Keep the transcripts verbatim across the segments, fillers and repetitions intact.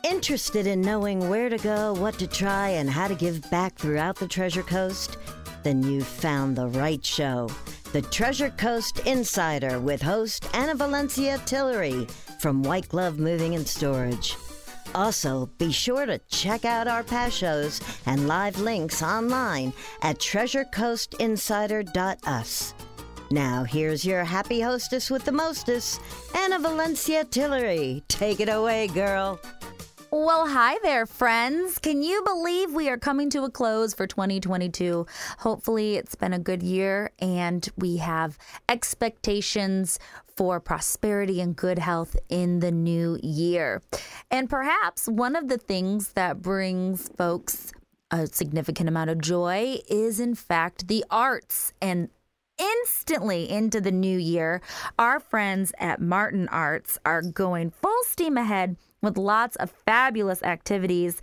Interested in knowing where to go, what to try, and how to give back throughout the Treasure Coast? Then you've found the right show. The Treasure Coast Insider with host Anna Valencia Tillery from White Glove Moving and Storage. Also, be sure to check out our past shows and live links online at treasure coast insider dot u s. Now, here's your happy hostess with the mostess, Anna Valencia Tillery. Take it away, girl. Well, hi there, friends. Can you believe we are coming to a close for twenty twenty-two? Hopefully, it's been a good year, and we have expectations for prosperity and good health in the new year. And perhaps one of the things that brings folks a significant amount of joy is, in fact, the arts. And instantly into the new year, our friends at Martin Arts are going full steam ahead with lots of fabulous activities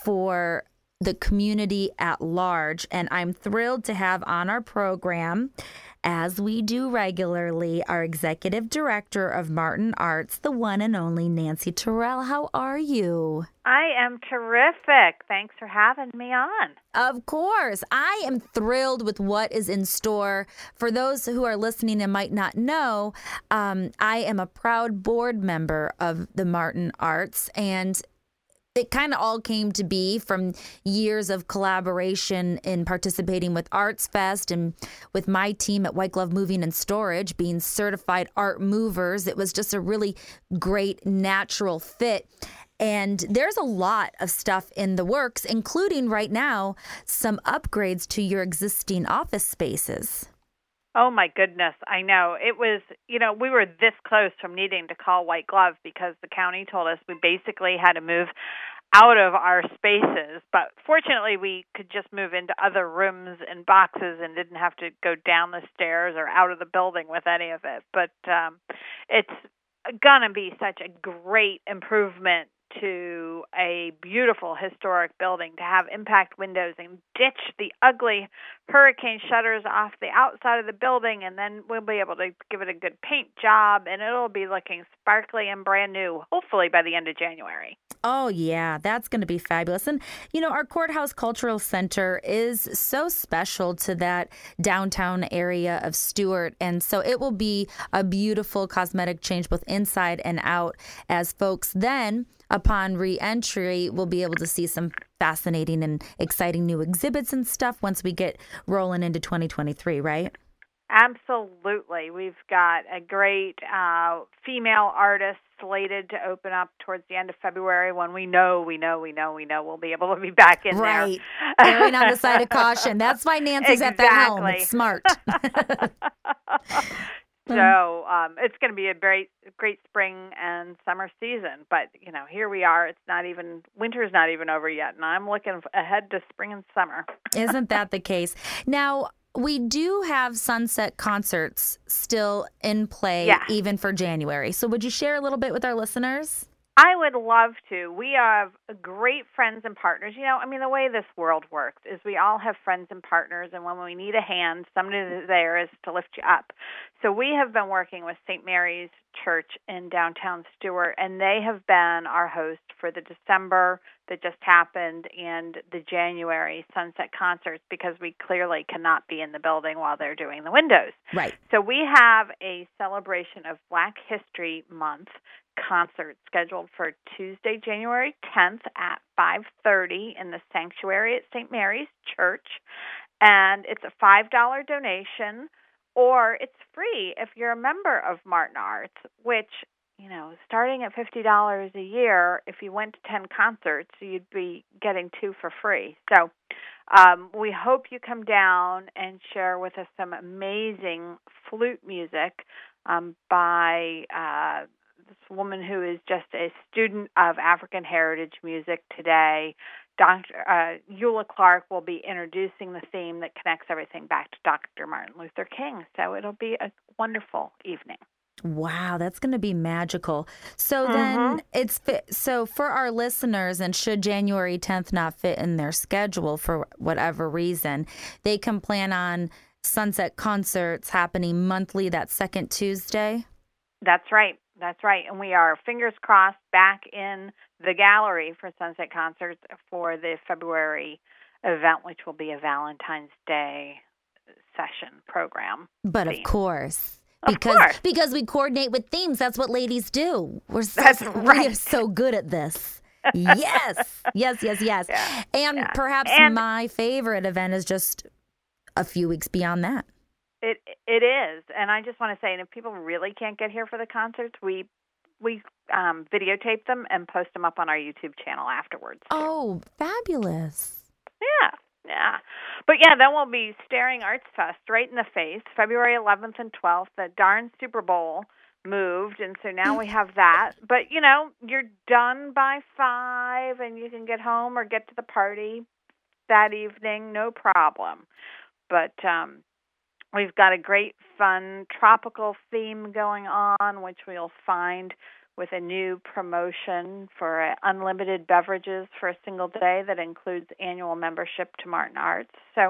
for the community at large. And I'm thrilled to have on our program, as we do regularly, our executive director of Martin Arts, the one and only Nancy Terrell. How are you? I am terrific. Thanks for having me on. Of course. I am thrilled with what is in store. For those who are listening and might not know, um, I am a proud board member of the Martin Arts, and it kind of all came to be from years of collaboration in participating with Arts Fest and with my team at White Glove Moving and Storage being certified art movers. It was just a really great natural fit. And there's a lot of stuff in the works, including right now some upgrades to your existing office spaces. Oh, my goodness. I know. It was, you know, we were this close from needing to call White Glove because the county told us we basically had to move out of our spaces. But fortunately, we could just move into other rooms and boxes and didn't have to go down the stairs or out of the building with any of it. But um, it's going to be such a great improvement to a beautiful historic building to have impact windows and ditch the ugly hurricane shutters off the outside of the building, and then we'll be able to give it a good paint job, and it'll be looking sparkly and brand new, hopefully by the end of January. Oh, yeah, that's going to be fabulous. And, you know, our Courthouse Cultural Center is so special to that downtown area of Stuart. And so it will be a beautiful cosmetic change both inside and out as folks then, upon re-entry, will be able to see some fascinating and exciting new exhibits and stuff once we get rolling into twenty twenty-three, right? Absolutely. We've got a great uh, female artist slated to open up towards the end of February when we know, we know, we know, we know we'll be able to be back in right. there. Erring on the side of caution. That's why Nancy's exactly. at the helm. It's smart. So um, it's going to be a great, great spring and summer season. But, you know, here we are. It's not even, winter's not even over yet. And I'm looking ahead to spring and summer. Isn't that the case? Now, we do have Sunset Concerts still in play, yeah. even for January. So would you share a little bit with our listeners? I would love to. We have great friends and partners. You know, I mean, the way this world works is we all have friends and partners, and when we need a hand, somebody there is to lift you up. So we have been working with Saint Mary's Church in downtown Stuart, and they have been our host for the December that just happened and the January Sunset Concerts, because we clearly cannot be in the building while they're doing the windows. Right. So we have a celebration of Black History Month concert scheduled for Tuesday, January tenth at five thirty in the sanctuary at Saint Mary's Church. And it's a five dollars donation, or it's free if you're a member of Martin Arts, which, you know, starting at fifty dollars a year, if you went to ten concerts, you'd be getting two for free. So um, we hope you come down and share with us some amazing flute music um, by uh, this woman who is just a student of African heritage music today. Doctor Uh, Eula Clark will be introducing the theme that connects everything back to Doctor Martin Luther King. So it'll be a wonderful evening. Wow, that's going to be magical. So mm-hmm. then it's fit, so for our listeners, and should January tenth not fit in their schedule for whatever reason, they can plan on Sunset Concerts happening monthly that second Tuesday? That's right. That's right. And we are, fingers crossed, back in the gallery for Sunset Concerts for the February event, which will be a Valentine's Day session program. But theme. of course, Of because course. because we coordinate with themes. That's what ladies do. We're so, That's we right. are so good at this. Yes, yes, yes, yes. Yeah, And yeah. perhaps And my favorite event is just a few weeks beyond that. It it is, and I just want to say, and if people really can't get here for the concerts, we we um, videotape them and post them up on our YouTube channel afterwards. Too. Oh, fabulous! Yeah, yeah, but yeah, then we'll be staring Arts Fest right in the face, February eleventh and twelfth. The darn Super Bowl moved, and so now we have that. But you know, you're done by five, and you can get home or get to the party that evening, no problem. But um, we've got a great, fun, tropical theme going on, which we'll find with a new promotion for uh, unlimited beverages for a single day that includes annual membership to Martin Arts. So,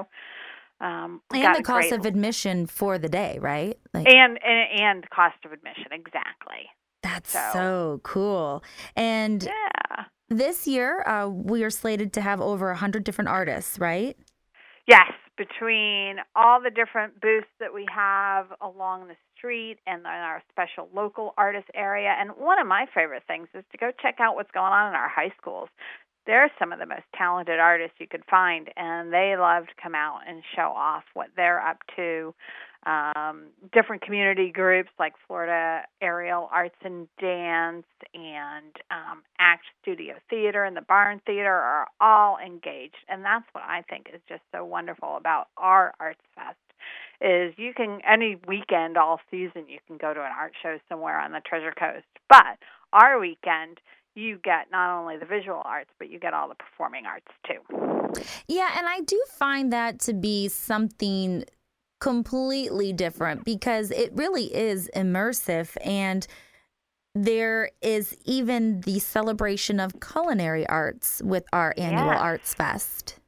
um, we And got the a cost great, of admission for the day, right? Like, and, and and cost of admission, exactly. that's so, so cool. And yeah. this year, uh, we are slated to have over a hundred different artists, right? Yes, between all the different booths that we have along the street and in our special local artist area. And one of my favorite things is to go check out what's going on in our high schools. They're some of the most talented artists you could find, and they love to come out and show off what they're up to. Um, different community groups like Florida Aerial Arts and Dance and um, Act Studio Theater and the Barn Theater are all engaged. And that's what I think is just so wonderful about our Arts Fest is you can, any weekend all season, you can go to an art show somewhere on the Treasure Coast. But our weekend, you get not only the visual arts, but you get all the performing arts too. Yeah, and I do find that to be something completely different because it really is immersive, and there is even the celebration of culinary arts with our annual Yes. Arts Fest.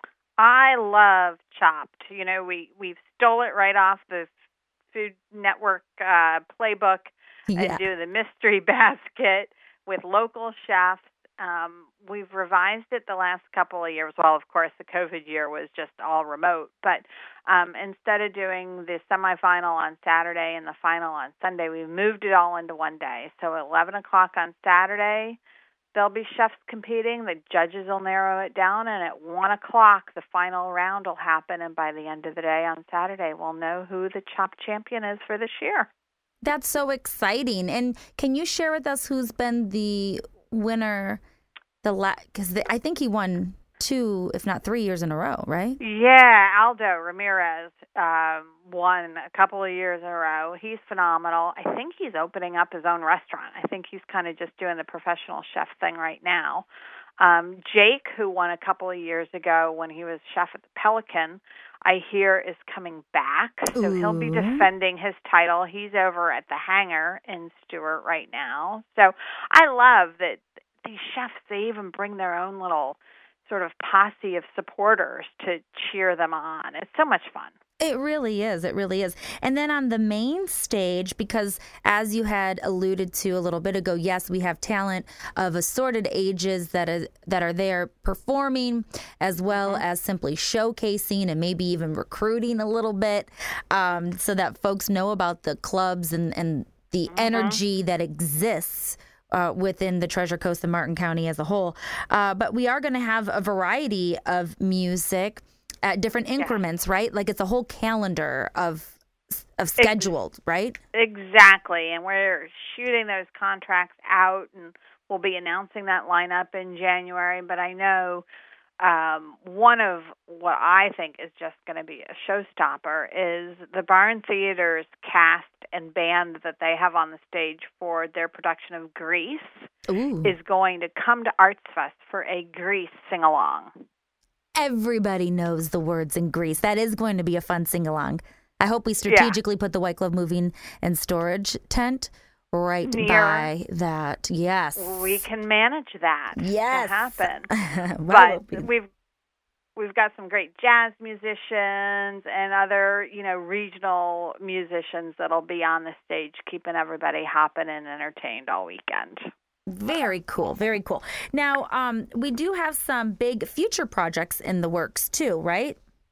I love Chopped. You know, we we stole it right off the Food Network uh, playbook Yeah. and do the mystery basket with local chefs. Um, we've revised it the last couple of years. Well, of course, the COVID year was just all remote. But um, instead of doing the semifinal on Saturday and the final on Sunday, we moved it all into one day. So at eleven o'clock on Saturday, there'll be chefs competing. The judges will narrow it down. And at one o'clock, the final round will happen. And by the end of the day on Saturday, we'll know who the Chopped champion is for this year. That's so exciting. And can you share with us who's been the winner? The la- because I think he won two, if not three years in a row, right? Yeah, Aldo Ramirez um, won a couple of years in a row. He's phenomenal. I think he's opening up his own restaurant. I think he's kind of just doing the professional chef thing right now. Um, Jake, who won a couple of years ago when he was chef at the Pelican, I hear is coming back. So Ooh. he'll be defending his title. He's over at the Hangar in Stewart right now. So I love that these chefs, they even bring their own little sort of posse of supporters to cheer them on. It's so much fun. It really is. It really is. And then on the main stage, because as you had alluded to a little bit ago, yes, we have talent of assorted ages that are, that are there performing, as well mm-hmm. as simply showcasing and maybe even recruiting a little bit, um, so that folks know about the clubs and, and the mm-hmm. energy that exists Uh, within the Treasure Coast of Martin County as a whole. Uh, but we are going to have a variety of music at different increments, yeah. right? Like it's a whole calendar of of scheduled, right? Exactly. And we're shooting those contracts out, and we'll be announcing that lineup in January. But I know um, one of what I think is just going to be a showstopper is the Barn Theater's cast and band that they have on the stage for their production of Grease Ooh. is going to come to Arts Fest for a Grease sing-along. Everybody knows the words in Grease. That is going to be a fun sing-along. I hope we strategically yeah. put the White Glove Moving and Storage tent right Near. by that. Yes. We can manage that yes. to happen. well, but we've we've got some great jazz musicians and other, you know, regional musicians that'll be on the stage keeping everybody hopping and entertained all weekend. Very cool. Very cool. Now, um, we do have some big future projects in the works too, right?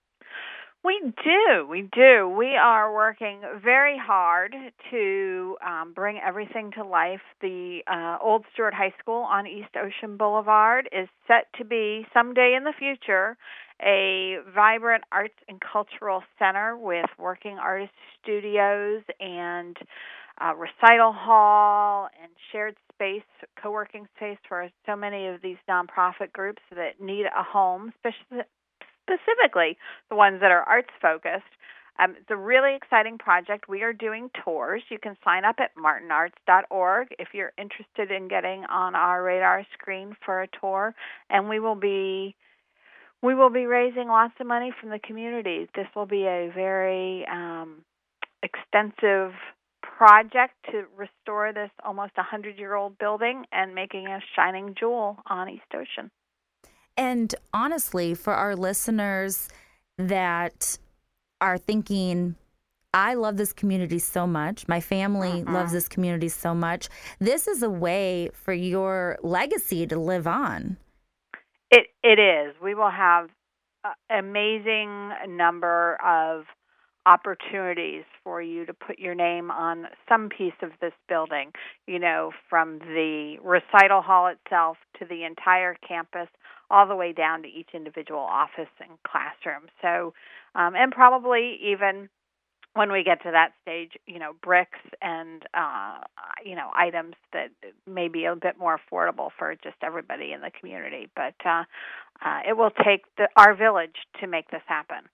We do. We do. We are working very hard to um, bring everything to life. The uh, Old Stuart High School on East Ocean Boulevard is set to be someday in the future a vibrant arts and cultural center with working artist studios and uh, recital hall and shared space, co-working space for so many of these nonprofit groups that need a home, especially specifically the ones that are arts-focused. Um, it's a really exciting project. We are doing tours. You can sign up at martin arts dot org if you're interested in getting on our radar screen for a tour, and we will be we will be raising lots of money from the community. This will be a very um, extensive project to restore this almost one hundred-year-old building and making a shining jewel on East Ocean. And honestly, for our listeners that are thinking, I love this community so much, my family uh-huh. loves this community so much, this is a way for your legacy to live on. It It is. We will have an amazing number of opportunities for you to put your name on some piece of this building, you know, from the recital hall itself to the entire campus, all the way down to each individual office and classroom. So, um, and probably even when we get to that stage, you know, bricks and, uh, you know, items that may be a bit more affordable for just everybody in the community. But uh, uh, it will take the, our village to make this happen.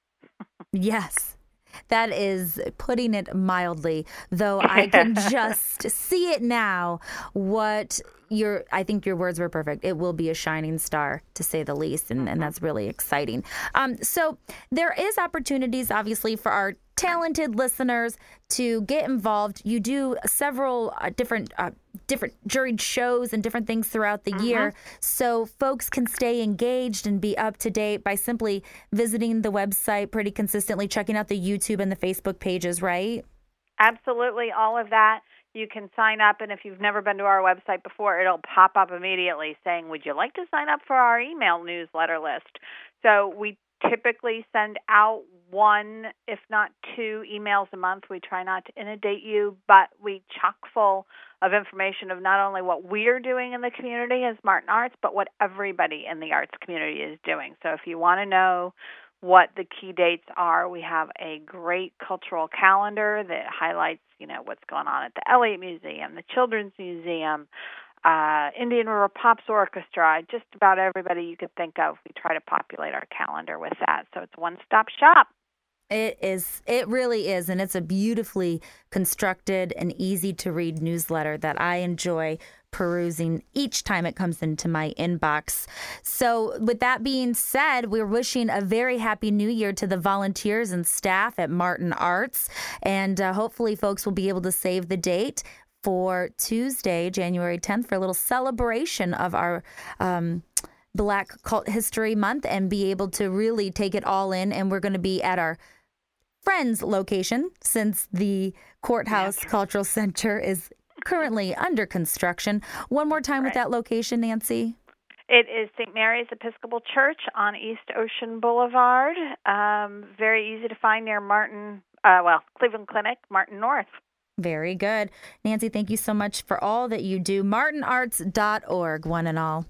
Yes. That is putting it mildly, though I can just see it now. What your, I think your words were perfect. It will be a shining star, to say the least, and, and that's really exciting. Um, so there is opportunities, obviously, for our talented listeners to get involved. You do several uh, different uh, different juried shows and different things throughout the uh-huh. year, so folks can stay engaged and be up to date by simply visiting the website pretty consistently, checking out the YouTube and the Facebook pages, right? Absolutely, all of that. You can sign up, and if you've never been to our website before, it'll pop up immediately saying, would you like to sign up for our email newsletter list? So we typically send out one, if not two, emails a month. We try not to inundate you, but we chock full of information of not only what we're doing in the community as Martin Arts, but what everybody in the arts community is doing. So if you want to know what the key dates are, we have a great cultural calendar that highlights, you know, what's going on at the Elliott Museum, the Children's Museum, uh, Indian River Pops Orchestra, just about everybody you could think of. We try to populate our calendar with that, so it's a one-stop shop. It is. It really is, and it's a beautifully constructed and easy-to-read newsletter that I enjoy perusing each time it comes into my inbox. So with that being said, we're wishing a very happy new year to the volunteers and staff at Martin Arts, and uh, hopefully folks will be able to save the date for Tuesday, January tenth, for a little celebration of our um, Black Cult History Month and be able to really take it all in. And we're going to be at our Friends location, since the Courthouse yeah. Cultural Center is currently under construction. One more time right. with that location, Nancy. It is Saint Mary's Episcopal Church on East Ocean Boulevard. Um, very easy to find near Martin, uh, well, Cleveland Clinic, Martin North. Very good. Nancy, thank you so much for all that you do. martin arts dot org, one and all.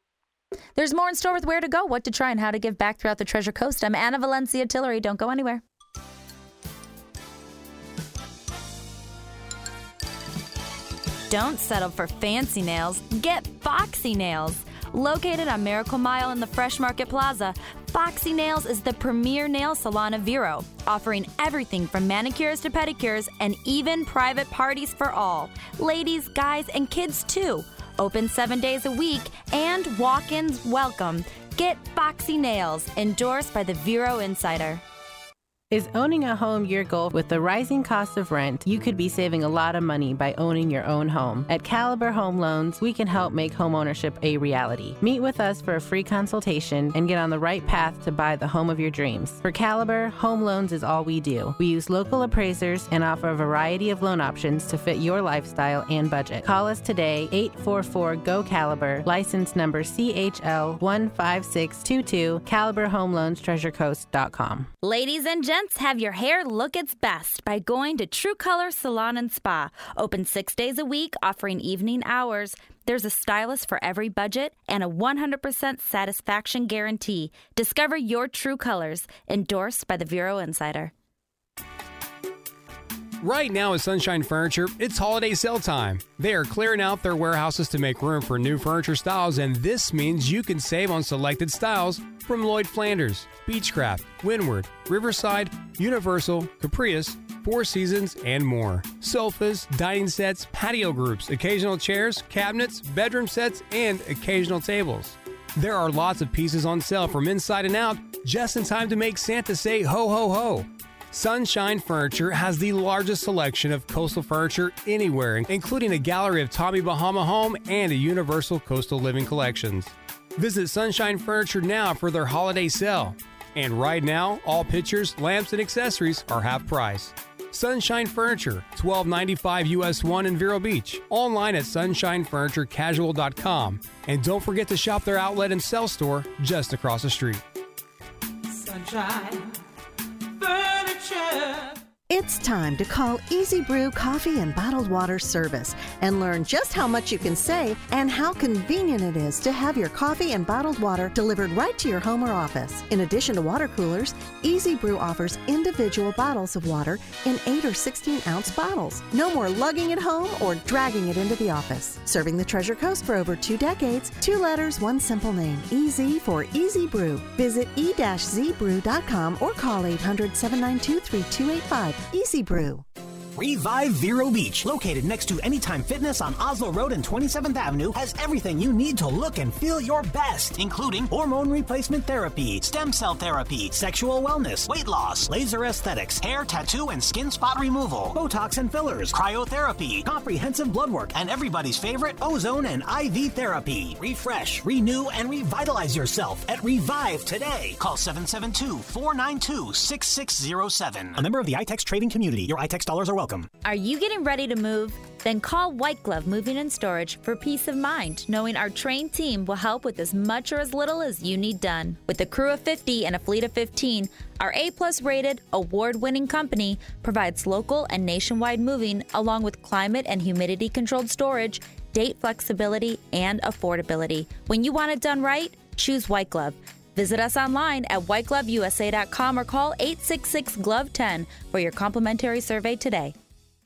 There's more in store with Where to Go, What to Try, and How to Give Back throughout the Treasure Coast. I'm Anna Valencia Tillery. Don't go anywhere. Don't settle for fancy nails. Get Foxy Nails. Located on Miracle Mile in the Fresh Market Plaza, Foxy Nails is the premier nail salon of Vero, offering everything from manicures to pedicures and even private parties for all. Ladies, guys, and kids too. Open seven days a week and walk-ins welcome. Get Foxy Nails, endorsed by the Vero Insider. Is owning a home your goal? With the rising cost of rent, you could be saving a lot of money by owning your own home. At Caliber Home Loans, we can help make homeownership a reality. Meet with us for a free consultation and get on the right path to buy the home of your dreams. For Caliber, home loans is all we do. We use local appraisers and offer a variety of loan options to fit your lifestyle and budget. Call us today, eight four four, G O, Caliber, license number C H L one five six two two, Caliber Home Loans Treasure Coast dot com. Ladies and gents, have your hair look its best by going to True Color Salon and Spa. Open six days a week, offering evening hours. There's a stylist for every budget and a one hundred percent satisfaction guarantee. Discover your true colors. Endorsed by the Vero Insider. Right now at Sunshine Furniture, it's holiday sale time. They are clearing out their warehouses to make room for new furniture styles, and this means you can save on selected styles from Lloyd Flanders, Beechcraft, Windward, Riverside, Universal, Caprice, Four Seasons, and more. Sofas, dining sets, patio groups, occasional chairs, cabinets, bedroom sets, and occasional tables. There are lots of pieces on sale from inside and out, just in time to make Santa say ho ho ho. Sunshine Furniture has the largest selection of coastal furniture anywhere, including a gallery of Tommy Bahama Home and a Universal Coastal Living collections. Visit Sunshine Furniture now for their holiday sale. And right now, all pictures, lamps, and accessories are half price. Sunshine Furniture, twelve ninety-five U S one in Vero Beach. Online at sunshine furniture casual dot com. And don't forget to shop their outlet and sell store just across the street. Sunshine Furniture. It's time to call Easy Brew Coffee and Bottled Water Service and learn just how much you can save and how convenient it is to have your coffee and bottled water delivered right to your home or office. In addition to water coolers, Easy Brew offers individual bottles of water in eight or sixteen ounce bottles. No more lugging it home or dragging it into the office. Serving the Treasure Coast for over two decades, two letters, one simple name, Easy for Easy Brew. Visit e dash z brew dot com or call eight hundred, seven nine two, three two eight five. Easy Brew. Revive Vero Beach, located next to Anytime Fitness on Oslo Road and twenty-seventh Avenue, has everything you need to look and feel your best, including hormone replacement therapy, stem cell therapy, sexual wellness, weight loss, laser aesthetics, hair, tattoo, and skin spot removal, Botox and fillers, cryotherapy, comprehensive blood work, and everybody's favorite, ozone and I V therapy. Refresh, renew, and revitalize yourself at Revive today. Call seven seven two, four nine two, six six zero seven. A member of the I TEX trading community. Your I TEX dollars are welcome. Welcome. Are you getting ready to move? Then call White Glove Moving and Storage for peace of mind, knowing our trained team will help with as much or as little as you need done. With a crew of fifty and a fleet of fifteen, our A-plus rated, award-winning company provides local and nationwide moving along with climate and humidity-controlled storage, date flexibility, and affordability. When you want it done right, choose White Glove. Visit us online at white glove u s a dot com or call eight six six, G L O V E, one zero for your complimentary survey today.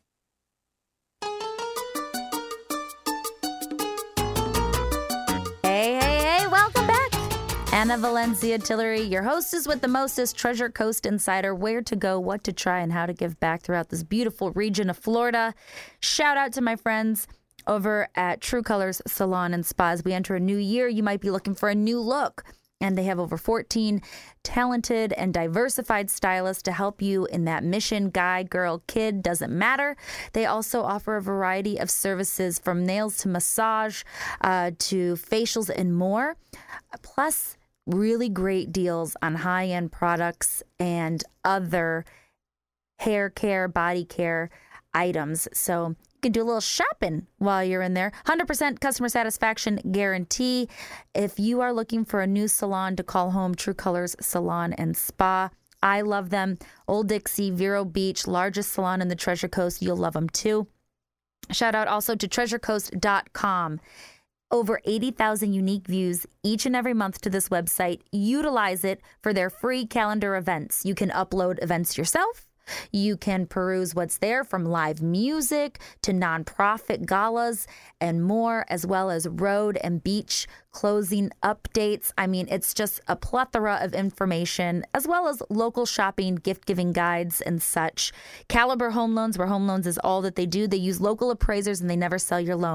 Hey, hey, hey, welcome back. Anna Valencia Tillery, your hostess with the mostest, Treasure Coast Insider, where to go, what to try, and how to give back throughout this beautiful region of Florida. Shout out to my friends over at True Colors Salon and Spa. As we enter a new year, you might be looking for a new look. And they have over fourteen talented and diversified stylists to help you in that mission. Guy, girl, kid, doesn't matter. They also offer a variety of services from nails to massage uh, to facials and more. Plus, really great deals on high-end products and other hair care, body care items. So you can do a little shopping while you're in there. one hundred percent customer satisfaction guarantee. If you are looking for a new salon to call home, True Colors Salon and Spa. I love them. Old Dixie, Vero Beach, largest salon in the Treasure Coast. You'll love them too. Shout out also to treasure coast dot com. Over eighty thousand unique views each and every month to this website. Utilize it for their free calendar events. You can upload events yourself. You can peruse what's there from live music to nonprofit galas and more, as well as road and beach closing updates. I mean, it's just a plethora of information, as well as local shopping, gift-giving guides and such. Caliber Home Loans, where home loans is all that they do. They use local appraisers and they never sell your loan.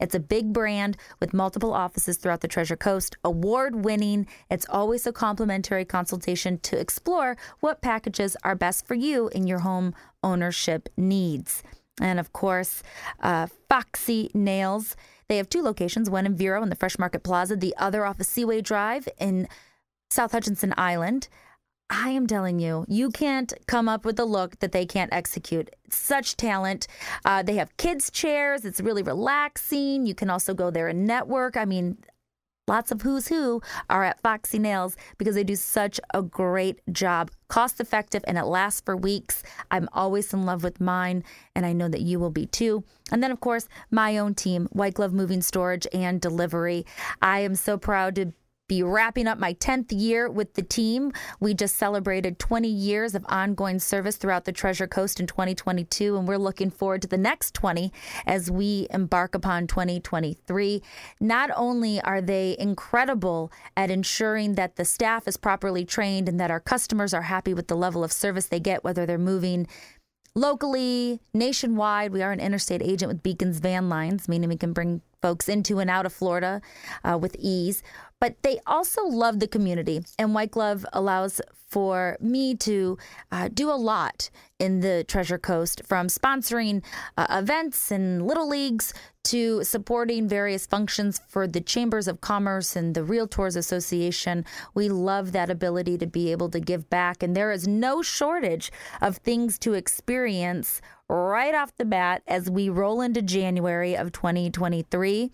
It's a big brand with multiple offices throughout the Treasure Coast, award-winning. It's always a complimentary consultation to explore what packages are best for you in your home ownership needs. And of course, uh, Foxy Nails. They have two locations, one in Vero in the Fresh Market Plaza, the other off of Seaway Drive in South Hutchinson Island. I am telling you, you can't come up with a look that they can't execute. Such talent. Uh, they have kids' chairs. It's really relaxing. You can also go there and network. I mean, lots of who's who are at Foxy Nails because they do such a great job. Cost effective, and it lasts for weeks. I'm always in love with mine, and I know that you will be too. And then, of course, my own team, White Glove Moving Storage and Delivery. I am so proud to be wrapping up my tenth year with the team. We just celebrated twenty years of ongoing service throughout the Treasure Coast in twenty twenty-two, and we're looking forward to the next twenty as we embark upon twenty twenty-three. Not only are they incredible at ensuring that the staff is properly trained and that our customers are happy with the level of service they get, whether they're moving locally, nationwide. We are an interstate agent with Beacon's Van Lines, meaning we can bring folks into and out of Florida uh, with ease. But they also love the community, and White Glove allows for me to uh, do a lot in the Treasure Coast, from sponsoring uh, events and little leagues to supporting various functions for the Chambers of Commerce and the Realtors Association. We love that ability to be able to give back, and there is no shortage of things to experience right off the bat as we roll into January of twenty twenty-three.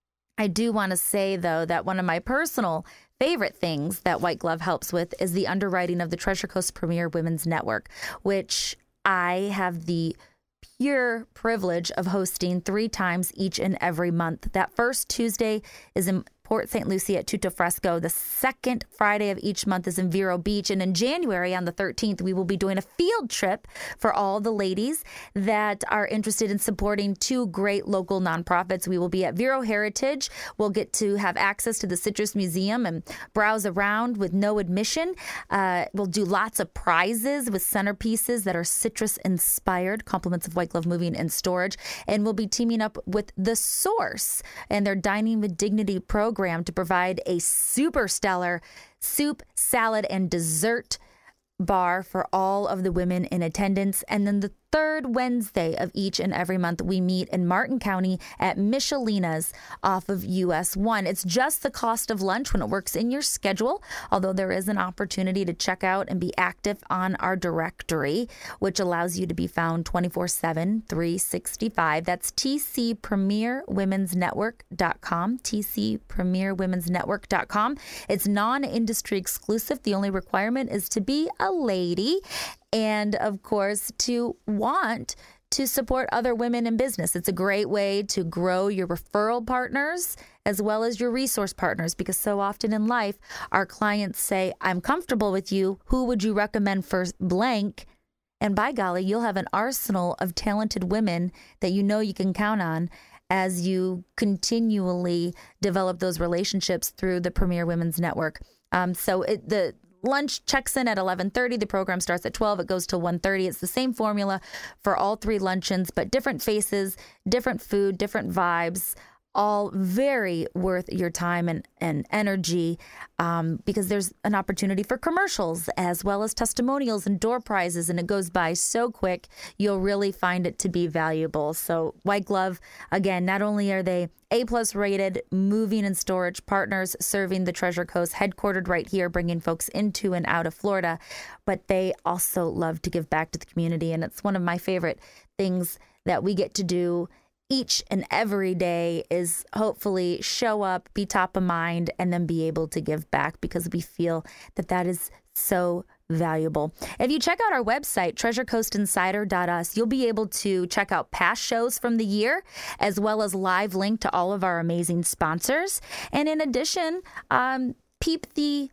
I do want to say, though, that one of my personal favorite things that White Glove helps with is the underwriting of the Treasure Coast Premier Women's Network, which I have the pure privilege of hosting three times each and every month. That first Tuesday is in Port Saint Lucie at Tutto Fresco. The second Friday of each month is in Vero Beach. And in January, on the thirteenth, we will be doing a field trip for all the ladies that are interested in supporting two great local nonprofits. We will be at Vero Heritage. We'll get to have access to the Citrus Museum and browse around with no admission. Uh, we'll do lots of prizes with centerpieces that are citrus-inspired, compliments of White Glove Moving and Storage. And we'll be teaming up with The Source and their Dining with Dignity program to provide a super stellar soup, salad, and dessert bar for all of the women in attendance. And then the third Wednesday of each and every month, we meet in Martin County at Michelina's off of U S one. It's just the cost of lunch when it works in your schedule, although there is an opportunity to check out and be active on our directory, which allows you to be found twenty-four seven, three sixty-five. That's T C Premier Women's Network dot com, T C Premier Women's Network dot com. It's non-industry exclusive. The only requirement is to be a lady and, of course, to want to support other women in business. It's a great way to grow your referral partners as well as your resource partners, because so often in life, our clients say, I'm comfortable with you. Who would you recommend for blank? And by golly, you'll have an arsenal of talented women that you know you can count on as you continually develop those relationships through the Premier Women's Network. Um, so it, the lunch checks in at eleven thirty. The program starts at twelve. It goes till one thirty. It's the same formula for all three luncheons, but different faces, different food, different vibes, all very worth your time and, and energy um, because there's an opportunity for commercials as well as testimonials and door prizes, and it goes by so quick, you'll really find it to be valuable. So White Glove, again, not only are they A-plus rated moving and storage partners serving the Treasure Coast, headquartered right here, bringing folks into and out of Florida, but they also love to give back to the community, and it's one of my favorite things that we get to do each and every day is hopefully show up, be top of mind, and then be able to give back, because we feel that that is so valuable. If you check out our website, treasure coast insider dot u s, you'll be able to check out past shows from the year, as well as live link to all of our amazing sponsors. And in addition, um, peep the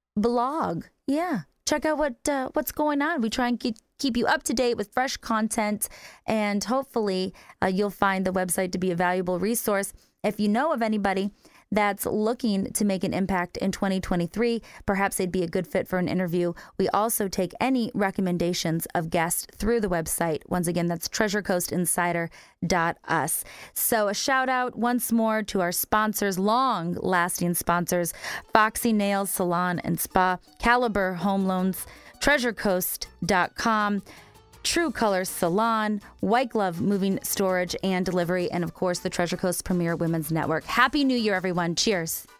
blog. Yeah. Check out what uh, what's going on. We try and keep, keep you up to date with fresh content, and hopefully uh, you'll find the website to be a valuable resource. If you know of anybody that's looking to make an impact in twenty twenty-three. Perhaps they'd be a good fit for an interview. We also take any recommendations of guests through the website. Once again, that's treasure coast insider dot us. So a shout out once more to our sponsors, long-lasting sponsors, Foxy Nails Salon and Spa, Caliber Home Loans, treasure coast dot com, True Colors Salon, White Glove Moving Storage and Delivery, and of course the Treasure Coast Premier Women's Network. Happy New Year, everyone. Cheers.